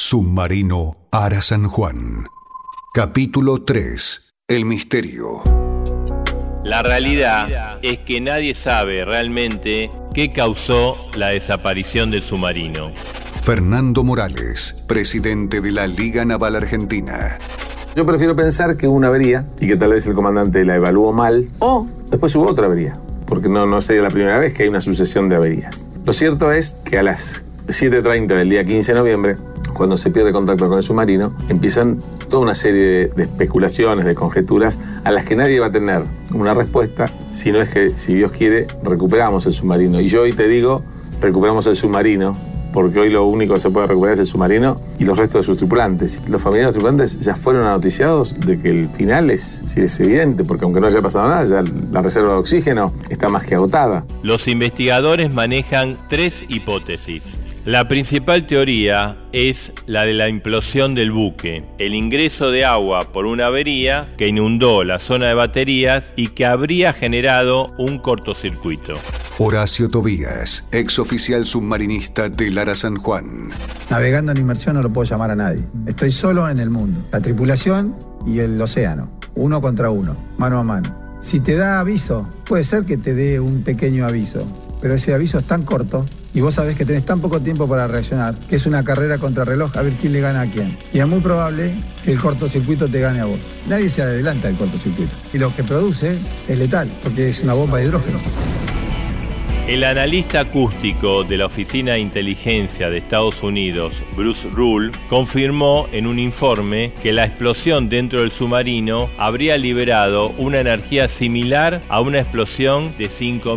Submarino Ara San Juan. Capítulo 3. El misterio. La realidad es que nadie sabe realmente qué causó la desaparición del submarino. Fernando Morales, presidente de la Liga Naval Argentina. Yo prefiero pensar que hubo una avería y que tal vez el comandante la evaluó mal, o después hubo otra avería, porque no sería la primera vez que hay una sucesión de averías. Lo cierto es que a las 7:30 del día 15 de noviembre, cuando se pierde contacto con el submarino, empiezan toda una serie de especulaciones, de conjeturas, a las que nadie va a tener una respuesta, si no es que, si Dios quiere, recuperamos el submarino. Y yo hoy te digo, recuperamos el submarino, porque hoy lo único que se puede recuperar es el submarino y los restos de sus tripulantes. Los familiares de los tripulantes ya fueron anoticiados de que el final es evidente, porque aunque no haya pasado nada, ya la reserva de oxígeno está más que agotada. Los investigadores manejan 3 hipótesis. La principal teoría es la de la implosión del buque, el ingreso de agua por una avería que inundó la zona de baterías y que habría generado un cortocircuito. Horacio Tobías, exoficial submarinista del Ara San Juan. Navegando en inmersión no lo puedo llamar a nadie. Estoy solo en el mundo. La tripulación y el océano. 1 contra 1, mano a mano. Si te da aviso, puede ser que te dé un pequeño aviso, pero ese aviso es tan corto y vos sabés que tenés tan poco tiempo para reaccionar, que es una carrera contra reloj a ver quién le gana a quién. Y es muy probable que el cortocircuito te gane a vos. Nadie se adelanta al cortocircuito. Y lo que produce es letal, porque es una bomba de hidrógeno. El analista acústico de la Oficina de Inteligencia de Estados Unidos, Bruce Rule, confirmó en un informe que la explosión dentro del submarino habría liberado una energía similar a una explosión de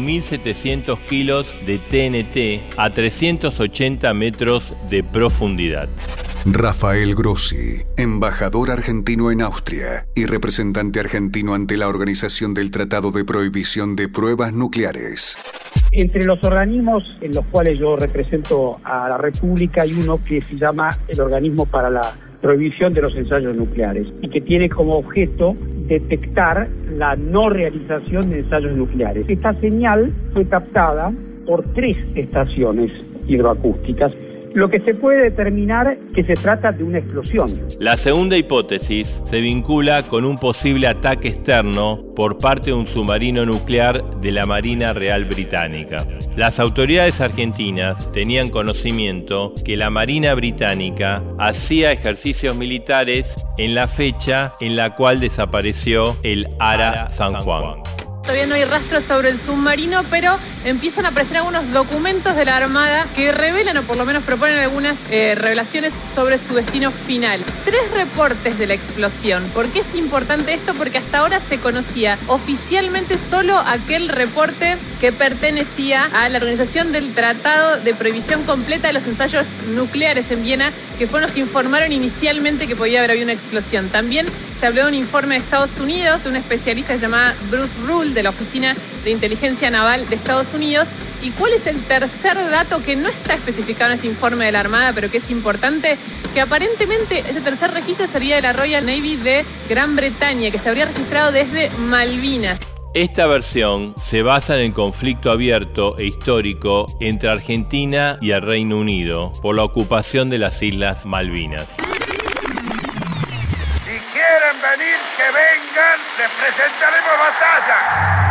5.700 kilos de TNT a 380 metros de profundidad. Rafael Grossi, embajador argentino en Austria y representante argentino ante la Organización del Tratado de Prohibición de Pruebas Nucleares. Entre los organismos en los cuales yo represento a la República hay uno que se llama el Organismo para la Prohibición de los Ensayos Nucleares y que tiene como objeto detectar la no realización de ensayos nucleares. Esta señal fue captada por 3 estaciones hidroacústicas, lo que se puede determinar que se trata de una explosión. La segunda hipótesis se vincula con un posible ataque externo por parte de un submarino nuclear de la Marina Real Británica. Las autoridades argentinas tenían conocimiento que la Marina Británica hacía ejercicios militares en la fecha en la cual desapareció el Ara San Juan. Todavía no hay rastros sobre el submarino, pero empiezan a aparecer algunos documentos de la Armada que revelan, o por lo menos proponen algunas revelaciones sobre su destino final. 3 reportes de la explosión. ¿Por qué es importante esto? Porque hasta ahora se conocía oficialmente solo aquel reporte que pertenecía a la Organización del Tratado de Prohibición Completa de los Ensayos Nucleares en Viena, que fueron los que informaron inicialmente que podía haber una explosión. También se habló de un informe de Estados Unidos, de un especialista llamado Bruce Rule, de la Oficina de Inteligencia Naval de Estados Unidos. ¿Y cuál es el tercer dato que no está especificado en este informe de la Armada, pero que es importante? Que aparentemente ese tercer registro sería de la Royal Navy de Gran Bretaña, que se habría registrado desde Malvinas. Esta versión se basa en el conflicto abierto e histórico entre Argentina y el Reino Unido por la ocupación de las Islas Malvinas. Si quieren venir, que vengan, les presentaremos batalla.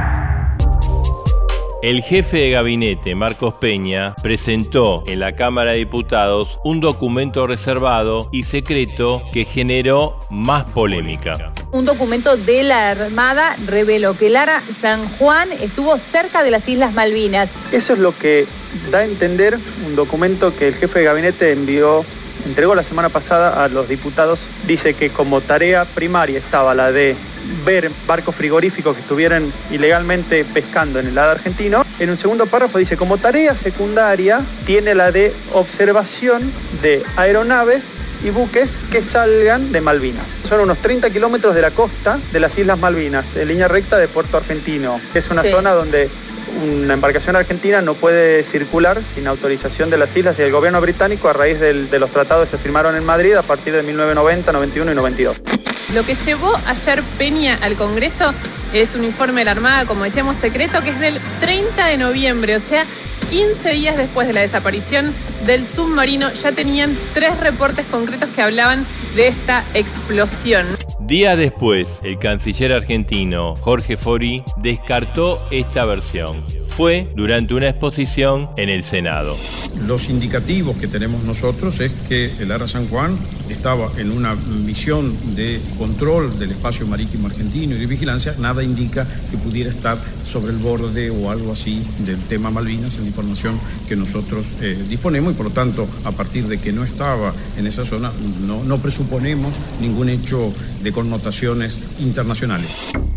El jefe de gabinete, Marcos Peña, presentó en la Cámara de Diputados un documento reservado y secreto que generó más polémica. Un documento de la Armada reveló que el Ara San Juan estuvo cerca de las Islas Malvinas. Eso es lo que da a entender un documento que el jefe de gabinete entregó la semana pasada a los diputados. Dice que como tarea primaria estaba la de ver barcos frigoríficos que estuvieran ilegalmente pescando en el lado argentino. En un segundo párrafo dice, como tarea secundaria tiene la de observación de aeronaves y buques que salgan de Malvinas. Son unos 30 kilómetros de la costa de las Islas Malvinas, en línea recta de Puerto Argentino. Es una zona donde una embarcación argentina no puede circular sin autorización de las islas y del gobierno británico a raíz de los tratados que se firmaron en Madrid a partir de 1990, 91 y 92. Lo que llevó ayer Peña al Congreso es un informe de la Armada, como decíamos, secreto, que es del 30 de noviembre, o sea, 15 días después de la desaparición del submarino, ya tenían 3 reportes concretos que hablaban de esta explosión. Días después, el canciller argentino Jorge Fori descartó esta versión. Fue durante una exposición en el Senado. Los indicativos que tenemos nosotros es que el ARA San Juan estaba en una misión de control del espacio marítimo argentino y de vigilancia. Nada indica que pudiera estar sobre el borde o algo así del tema Malvinas, en la información que nosotros disponemos, y por lo tanto, a partir de que no estaba en esa zona, no presuponemos ningún hecho de connotaciones internacionales.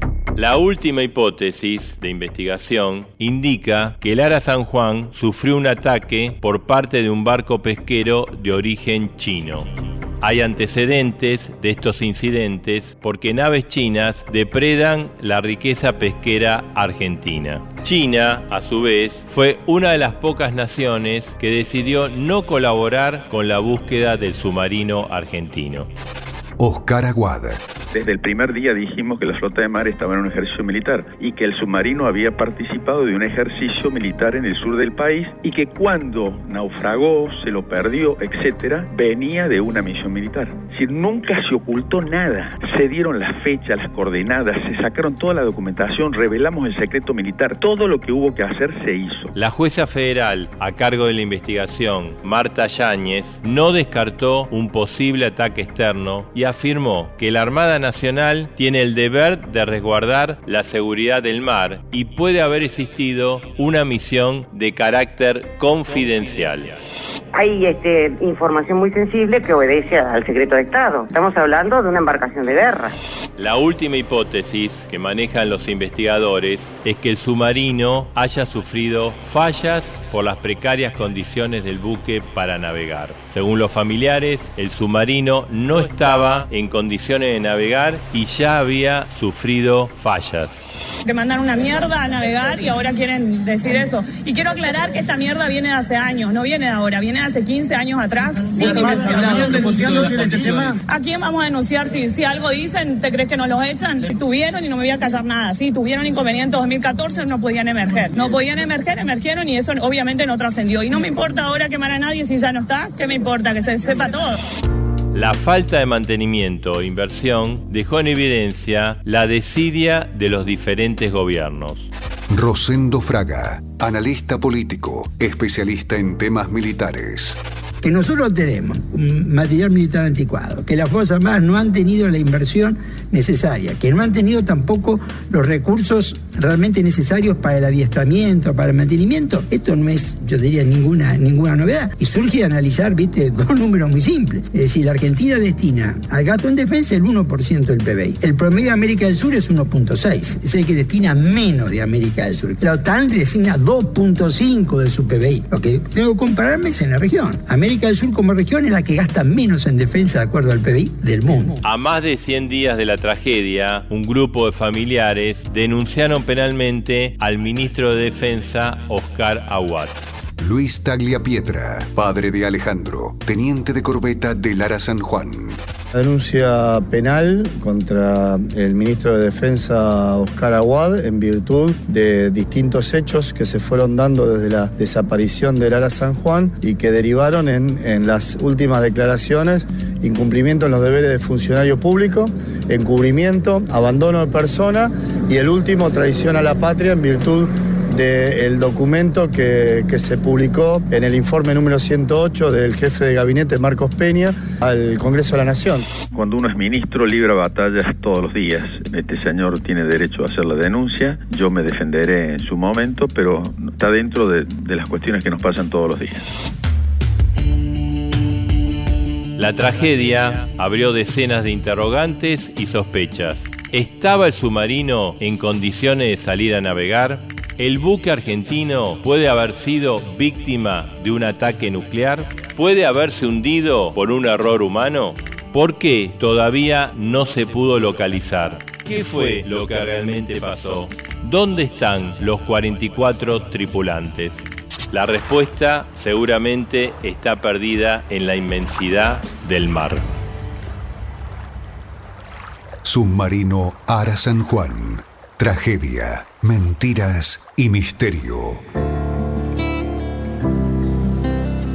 La última hipótesis de investigación indica que el ARA San Juan sufrió un ataque por parte de un barco pesquero de origen chino. Hay antecedentes de estos incidentes porque naves chinas depredan la riqueza pesquera argentina. China, a su vez, fue una de las pocas naciones que decidió no colaborar con la búsqueda del submarino argentino. Oscar Aguad. Desde el primer día dijimos que la flota de mar estaba en un ejercicio militar y que el submarino había participado de un ejercicio militar en el sur del país y que cuando naufragó, se lo perdió, etcétera, venía de una misión militar. Es decir, nunca se ocultó nada. Se dieron las fechas, las coordenadas, se sacaron toda la documentación, revelamos el secreto militar. Todo lo que hubo que hacer se hizo. La jueza federal a cargo de la investigación, Marta Yáñez, no descartó un posible ataque externo y afirmó que la Armada Nacional tiene el deber de resguardar la seguridad del mar y puede haber existido una misión de carácter confidencial. Hay información muy sensible que obedece al secreto de Estado. Estamos hablando de una embarcación de guerra. La última hipótesis que manejan los investigadores es que el submarino haya sufrido fallas por las precarias condiciones del buque para navegar. Según los familiares, el submarino no estaba en condiciones de navegar y ya había sufrido fallas. Que mandan una mierda a navegar y ahora quieren decir eso. Y quiero aclarar que esta mierda viene de hace años, no viene de ahora, viene de hace 15 años atrás. ¿A quién vamos a denunciar? Si algo dicen, ¿te crees que nos los echan? Tuvieron y no me voy a callar nada. Sí, tuvieron inconvenientes en 2014, no podían emerger. No podían emerger, emergieron y eso obviamente no trascendió. Y no me importa ahora quemar a nadie si ya no está. ¿Qué me importa? Que se sepa todo. La falta de mantenimiento e inversión dejó en evidencia la desidia de los diferentes gobiernos. Rosendo Fraga, analista político, especialista en temas militares. Que nosotros tenemos un material militar anticuado, que las Fuerzas Armadas no han tenido la inversión necesaria, que no han tenido tampoco los recursos realmente necesarios para el adiestramiento, para el mantenimiento. Esto no es, yo diría, ninguna novedad. Y surge de analizar, dos números muy simples. Es decir, la Argentina destina al gasto en defensa el 1% del PBI. El promedio de América del Sur es 1.6. Es decir, que destina menos de América del Sur. La OTAN destina 2.5 de su PBI. Lo que tengo que compararme es en la región. América del Sur como región es la que gasta menos en defensa de acuerdo al PBI del mundo. A más de 100 días de la tragedia, un grupo de familiares denunciaron penalmente al ministro de Defensa, Oscar Aguad. Luis Tagliapietra, padre de Alejandro, teniente de corbeta del ARA San Juan. La denuncia penal contra el ministro de Defensa, Oscar Aguad, en virtud de distintos hechos que se fueron dando desde la desaparición del ARA San Juan y que derivaron en las últimas declaraciones: incumplimiento en los deberes de funcionario público, encubrimiento, abandono de persona y el último, traición a la patria, en virtud del documento que se publicó en el informe número 108 del jefe de gabinete, Marcos Peña, al Congreso de la Nación. Cuando uno es ministro, libra batallas todos los días. Este señor tiene derecho a hacer la denuncia, yo me defenderé en su momento, pero está dentro de las cuestiones que nos pasan todos los días. La tragedia abrió decenas de interrogantes y sospechas. ¿Estaba el submarino en condiciones de salir a navegar? ¿El buque argentino puede haber sido víctima de un ataque nuclear? ¿Puede haberse hundido por un error humano? ¿Por qué todavía no se pudo localizar? ¿Qué fue lo que realmente pasó? ¿Dónde están los 44 tripulantes? La respuesta seguramente está perdida en la inmensidad del mar. Submarino ARA San Juan. Tragedia, mentiras y misterio.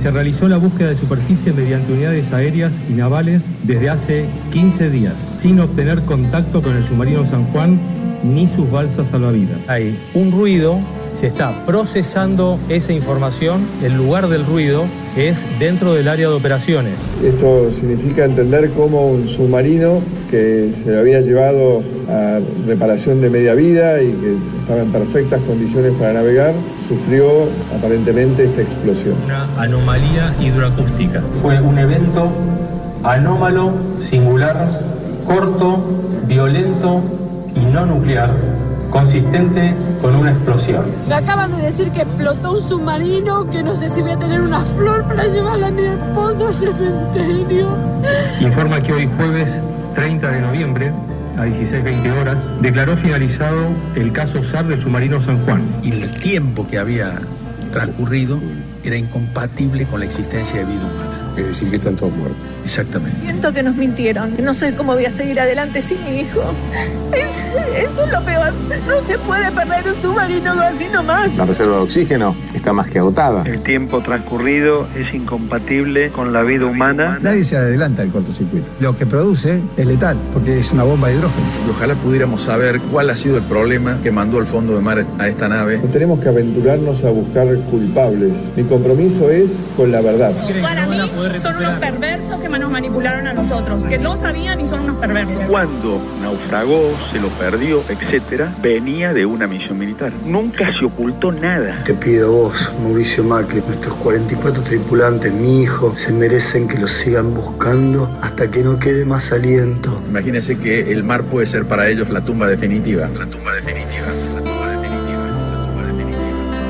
Se realizó la búsqueda de superficie mediante unidades aéreas y navales desde hace 15 días, sin obtener contacto con el submarino San Juan ni sus balsas salvavidas. Hay un ruido, se está procesando esa información, el lugar del ruido es dentro del área de operaciones. Esto significa entender cómo un submarino que se había llevado a reparación de media vida y que estaba en perfectas condiciones para navegar, sufrió aparentemente esta explosión. Una anomalía hidroacústica. Fue un evento anómalo, singular, corto, violento y no nuclear, consistente con una explosión. Me acaban de decir que explotó un submarino, que no sé si voy a tener una flor para llevarla a mi esposo al cementerio. Informa que hoy jueves 30 de noviembre, a 16:20 horas, declaró finalizado el caso SAR del submarino San Juan. Y el tiempo que había transcurrido era incompatible con la existencia de vida humana. Es decir, que están todos muertos. Exactamente. Siento que nos mintieron. No sé cómo voy a seguir adelante sin mi hijo. Eso es lo peor. No se puede perder un submarino así nomás. La reserva de oxígeno está más que agotada. El tiempo transcurrido es incompatible con la vida humana. Nadie se adelanta al cortocircuito. Lo que produce es letal, porque es una bomba de hidrógeno. Y ojalá pudiéramos saber cuál ha sido el problema que mandó al fondo de mar a esta nave. No tenemos que aventurarnos a buscar culpables. Mi compromiso es con la verdad. Para mí son unos perversos que nos manipularon a nosotros, que no sabían y son unos perversos. Cuando naufragó, se lo perdió, etcétera, venía de una misión militar. Nunca se ocultó nada. Te pido a vos, Mauricio Macri, nuestros 44 tripulantes, mi hijo, se merecen que los sigan buscando hasta que no quede más aliento. Imagínense que el mar puede ser para ellos la tumba definitiva. La tumba definitiva. La tumba definitiva. La tumba definitiva.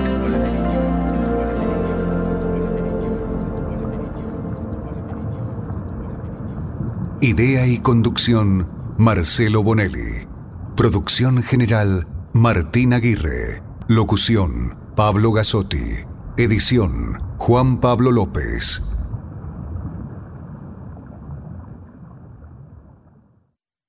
Idea y conducción, Marcelo Bonelli. Producción general, Martín Aguirre. Locución, Pablo Gazzotti. Edición, Juan Pablo López.